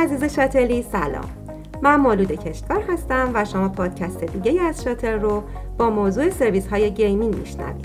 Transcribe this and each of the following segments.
عزیز شاتلی سلام. من مولود کشتکار هستم و شما پادکست دیگه از شاتل رو با موضوع سرویس های گیمینگ میشنوید.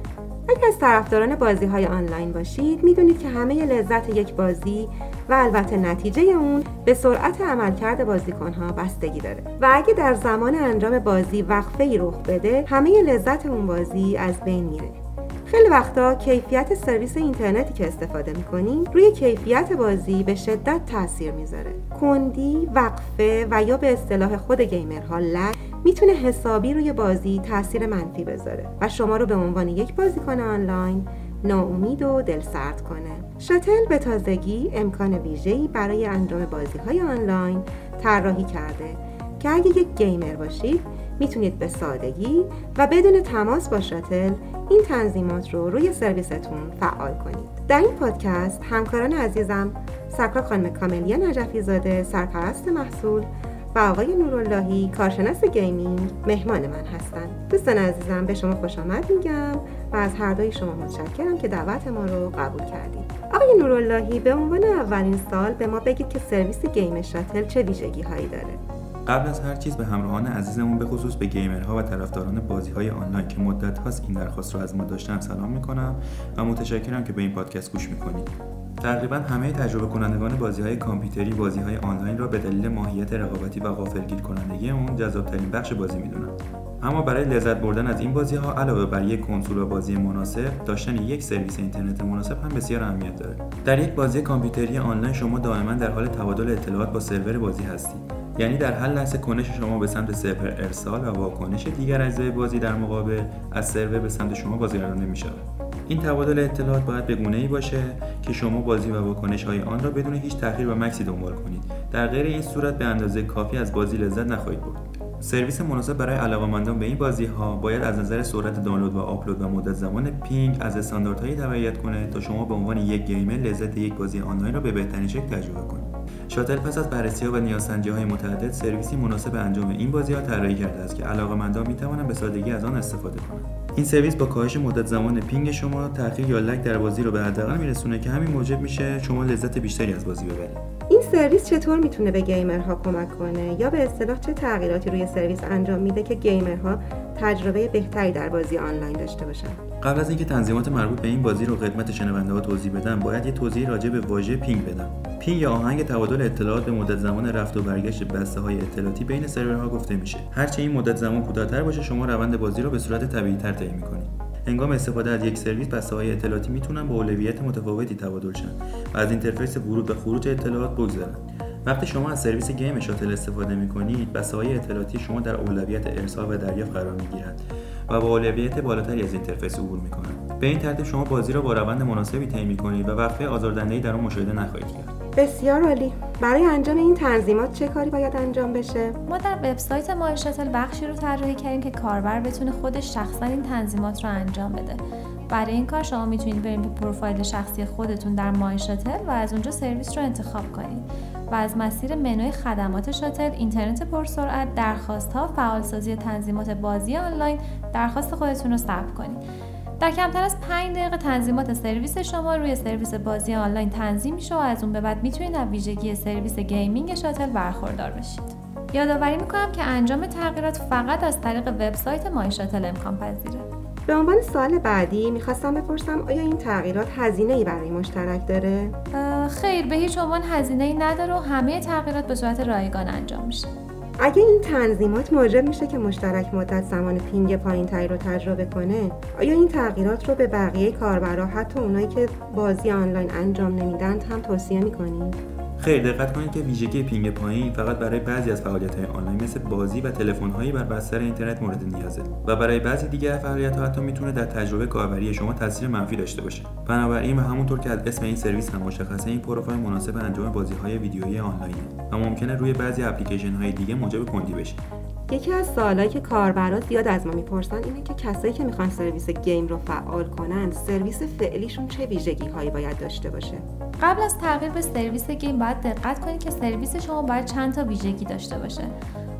اگر از طرفداران بازی های آنلاین باشید میدونید که همه لذت یک بازی و البته نتیجه اون به سرعت عملکرد بازیکن ها بستگی داره و اگه در زمان انجام بازی وقفه‌ای رخ بده همه لذت اون بازی از بین میره. خیلی وقتا کیفیت سرویس اینترنتی که استفاده میکنیم روی کیفیت بازی به شدت تاثیر میذاره. کندی، وقفه و یا به اصطلاح خود گیمرها لگ میتونه حسابی روی بازی تاثیر منفی بذاره و شما رو به عنوان یک بازیکن آنلاین ناامید و دلسرد کنه. شاتل به تازگی امکان ویژه‌ای برای انجام بازی‌های آنلاین طراحی کرده که اگه یک گیمر باشید میتونید به سادگی و بدون تماس با شاتل این تنظیمات رو روی سرویستون فعال کنید. در این پادکست همکاران عزیزم سکرا خانم کاملیا نجفی زاده سرپرست محصول و آقای نوراللهی کارشناس گیمینگ مهمان من هستند. دوستان عزیزم به شما خوش آمد میگم و از هر دوی شما متشکرم که دعوت ما رو قبول کردید. آقای نوراللهی به عنوان اولین سوال به ما بگید که سرویس گیم شاتل چه ویژگی هایی داره؟ قبل از هر چیز به همراهان عزیزمون به خصوص به گیمرها و طرفداران بازی‌های آنلاین که مدت هاست این درخواست رو از ما داشتن سلام میکنم و متشکرم که به این پادکست گوش میکنید. تقریبا همه تجربه کنندگان بازی‌های کامپیوتری بازی‌های آنلاین را به دلیل ماهیت رقابتی و غافلگیر کنندگی اون جذاب‌ترین بخش بازی میدونند. اما برای لذت بردن از این بازی‌ها علاوه بر یک کنسول و بازی مناسب، داشتن یک سرویس اینترنت مناسب هم بسیار اهمیت داره. در یک بازی کامپیوتری آنلاین شما دائما در حال تبادل اطلاعات با سرور بازی هستید. یعنی در هر لحظه کنش شما به سمت سرور ارسال و واکنش دیگر اجزای بازی در مقابل از سرور به سمت شما بازیگرانه می‌شود. این تبادل اطلاعات باید به گونه‌ای باشه که شما بازی و واکنش‌های آن را بدون هیچ تأخیر و مکسی دنبال کنید. در غیر این صورت به اندازه کافی از بازی لذت نخواهید برد. سرویس مناسب برای علاقه‌مندان به این بازی‌ها باید از نظر سرعت دانلود و آپلود و مدت زمان پینگ از استانداردهایی تبعیت کنه تا شما به عنوان یک گیمر لذت یک بازی آنلاین را به بهترین شکل تجربه کنید. شاتل پس از بررسی‌ها و نیازسنجی‌های متعدد سرویسی مناسب انجام این بازی‌ها طراحی کرده است که علاقه‌مندان می‌توانند به سادگی از آن استفاده کنند. این سرویس با کاهش مدت زمان پینگ شما، تأخیر یا لگ در بازی رو به حداقل میرسونه که همین موجب میشه شما لذت بیشتری از بازی ببرید. این سرویس چطور میتونه به گیمرها کمک کنه یا به اصطلاح چه تغییراتی روی سرویس انجام میده که گیمرها تجربه بهتری در بازی آنلاین داشته باشن؟ قبل از اینکه تنظیمات مربوط به این بازی رو خدمت شنونده‌ها توضیح بدم، باید یه توضیح راجع به واژه پینگ بدم. پینگ یا آهنگ تبادل اطلاعات به مدت زمان رفت و برگشت بسته‌های اطلاعاتی بین سرورها گفته میشه. هرچه این مدت زمان کوتاه‌تر باشه، شما روند بازی رو به صورت طبیعی‌تر طی می‌کنید. هنگام استفاده از یک سرویس بسته‌های اطلاعاتی میتونن با اولویت متفاوتی تبادل شن و از اینترفیس ورود و خروج اطلاعات بگذرن. وقتی شما از سرویس گیم شاتل استفاده می‌کنید، بسته‌های اطلاعاتی شما در اولویت ارسال و دریافت قرار می‌گیرند و با اولویت بالاتری از اینترفیس عبور می‌کنند. به این ترتیب شما بازی را با روند مناسبی طی می‌کنید و وقفه آزاردهنده‌ای در آن مشاهده نخواهید کرد. بسیار عالی. برای انجام این تنظیمات چه کاری باید انجام بشه؟ ما در وبسایت مای شاتل بخشی رو طراحی کردیم که کاربر بتونه خودش شخصا این تنظیمات رو انجام بده. برای این کار شما میتونید برید به پروفایل شخصی خودتون در مای شاتل و از اونجا سرویس رو انتخاب کنید و از مسیر منوی خدمات شاتل، اینترنت پرسرعت، درخواست‌ها، فعالسازی تنظیمات بازی آنلاین درخواست خودتون رو ثبت کنید. در کمتر از 5 دقیقه تنظیمات سرویس شما روی سرویس بازی آنلاین تنظیم میشه و از اون به بعد میتونید از ویژگی سرویس گیمینگ شاتل برخوردار بشید. یادآوری میکنم که انجام تغییرات فقط از طریق وبسایت مای شاتل امکان پذیره. به عنوان سوال بعدی میخواستم بپرسم آیا این تغییرات هزینه‌ای برای مشترک داره؟ خیر، به هیچ عنوان هزینه‌ای نداره و همه تغییرات به صورت رایگان انجام میشه. اگه این تنظیمات موجب میشه که مشترک مدت زمان پینگ پایین‌تری رو تجربه کنه، آیا این تغییرات رو به بقیه کاربرا، حتی اونایی که بازی آنلاین انجام نمیدن، هم توصیه می‌کنید؟ خیر، دقت کنید که ویژگی پینگ پایین فقط برای بعضی از فعالیت‌های آنلاین مثل بازی و تلفن‌هایی بر بستر اینترنت مورد نیازه و برای بعضی دیگر فعالیت‌ها حتی میتونه در تجربه کاربری شما تاثیر منفی داشته باشه. بنابراین و همونطور که از اسم این سرویس هم مشخصه، این پروفایل مناسب انجام بازی‌های ویدیویی آنلاینه و ممکنه روی بعضی اپلیکیشن‌های دیگه موجب کندی بشه. یکی از سوالایی که کاربرا زیاد از ما میپرسن اینه که کسایی که میخوان سرویس گیم رو فعال کنن، سرویس فعلیشون چه ویژگی‌هایی باید داشته باشه؟ قبل از تغییر به سرویس گیم باید دقت کنید که سرویس شما باید چند تا ویژگی داشته باشه.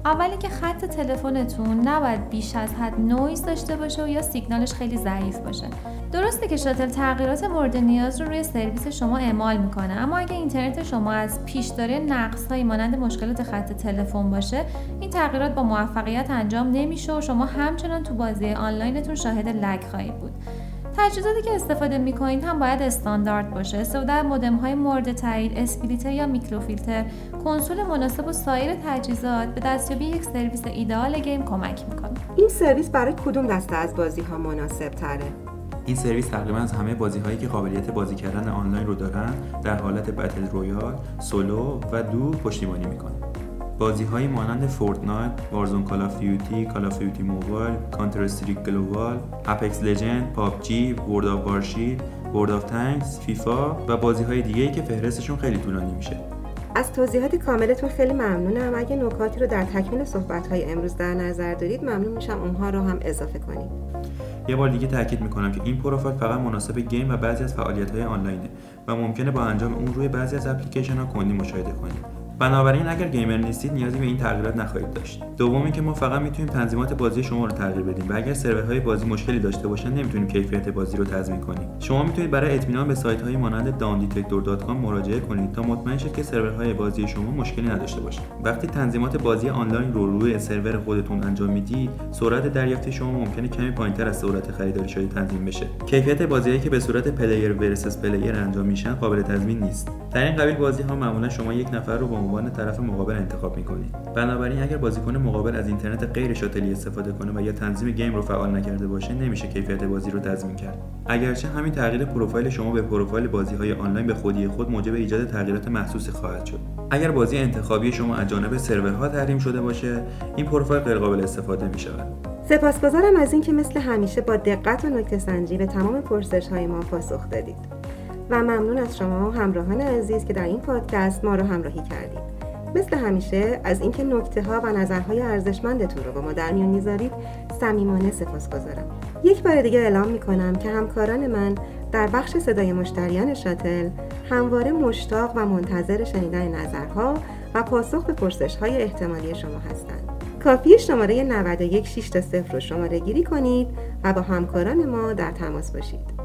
اولی که خط تلفنتون نباید بیش از حد نویز داشته باشه و یا سیگنالش خیلی ضعیف باشه. درسته که شاتل تغییرات مورد نیاز رو روی سرویس شما اعمال میکنه، اما اگه اینترنت شما از پیش داره نقص‌هایی مانند مشکلات خط تلفن باشه، این تغییرات با موفقیت انجام نمیشه و شما همچنان تو بازی آنلاینتون شاهد لگ خواهید بود. تجهیزاتی که استفاده میکنید هم باید استاندارد باشه. استفاده از مودم‌های مورد تایید، اسپلیتر یا میکروفیلتر، کنسول مناسب و سایر تجهیزات به دستیابی یک سرویس ایدئال گیم کمک میکنه. این سرویس برای کدوم دسته از بازی‌ها مناسب تره؟ این سرویس تقریبا از همه بازی‌هایی که قابلیت بازی کردن آنلاین رو دارن در حالت بتل رویال، سولو و دو پشتیبانی میکنه. بازی‌هایی مانند فورتنایت، وارزون کال آف دیوتی، کال آف دیوتی موبایل، کانتر استریک گلوبال، اپکس لجند، پابجی، ورلد آف وارشیلد، ورلد آف تانکس، فیفا و بازی‌های دیگه‌ای که فهرستشون خیلی طولانی میشه. از توضیحات کاملتون خیلی ممنونم. اگه نکاتی رو در تکمیل صحبت‌های امروز در نظر دارید ممنون میشم اونها رو هم اضافه کنید. یه بار دیگه تاکید میکنم که این پروفایل فقط مناسب گیم و بعضی از فعالیت‌های آنلاینه و ممکنه با انجام اون روی بعضی از اپلیکیشن‌ها کندی مشاهده کنید. بنابراین اگر گیمر نیستید نیازی به این تغییرات نخواهید داشت. دوم اینکه ما فقط میتونیم تنظیمات بازی شما رو تغییر بدیم و اگر سرورهای بازی مشکلی داشته باشن نمیتونیم کیفیت بازی رو تضمین کنیم. شما میتونید برای اطمینان به سایت‌های مانند downdetector.com مراجعه کنید تا مطمئن شید که سرورهای بازی شما مشکلی نداشته باشه. وقتی تنظیمات بازی آنلاین رو روی سرور خودتون انجام میدید، سرعت دریافت شما ممکنه کمی پایین‌تر از سرعت خریداری شده تنظیم بشه. کیفیت بازیایی که به صورت پلیر ورسس پلیر انجام میشن قابل تضمین نیست. در این قبیل بازی‌ها معمولا شما یک نفر رو به عنوان طرف مقابل انتخاب می‌کنید. بنابراین اگر بازیکن مقابل از اینترنت غیر شاتلی استفاده کنه و یا تنظیم گیم رو فعال نکرده باشه، نمیشه کیفیت بازی رو تضمین کرد. اگرچه همین تغییر پروفایل شما به پروفایل بازی‌های آنلاین به خودی خود موجب ایجاد تغییرات محسوسی خواهد شد. اگر بازی انتخابی شما از جانب سرورها تحریم شده باشه، این پروفایل غیر قابل استفاده می‌شود. سپاسگزارم از اینکه مثل همیشه با دقت و نکته‌سنجی به تمام پرسش‌های ما پاسخ دادید. و ممنون از شما همراهان عزیز که در این پادکست ما رو همراهی کردید. مثل همیشه از اینکه نکته‌ها و نظرهای ارزشمندتون رو با ما در میون میذارید صمیمانه سپاسگزارم. یک بار دیگه اعلام میکنم که همکاران من در بخش صدای مشتریان شاتل همواره مشتاق و منتظر شنیدن نظرها و پاسخ به پرسش‌های احتمالی شما هستند. کافیه شماره 916 رو شماره گیری کنید و با همکاران ما در تماس باشید.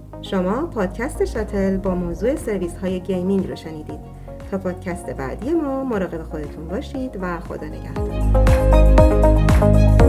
شما پادکست شاتل با موضوع سرویس‌های گیمینگ رو شنیدید. تا پادکست بعدی ما مراقب خودتون باشید و خدا نگهدار.